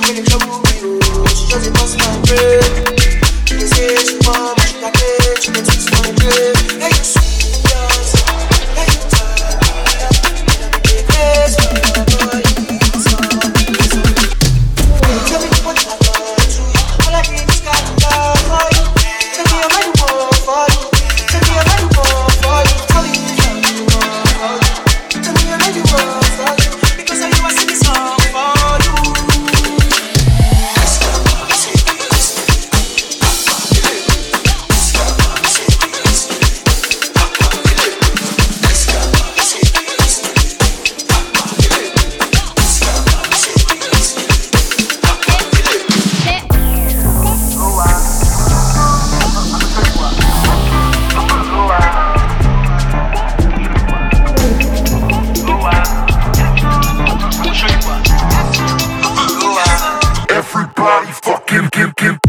really trouble me, oh. She just a bust my brain. She dey say she want, but she got it. She dey twist my brain. Hey, you sweet girls, hey you tired, I be crazy, boy. Tell me what I want to you. All I need is got love for you. Tell me I'm ready for you. Tell me I'm ready for you. Tell me I'm ready for you. Tell me I'm ready for you. Because I know I sing this song for you. Everybody fucking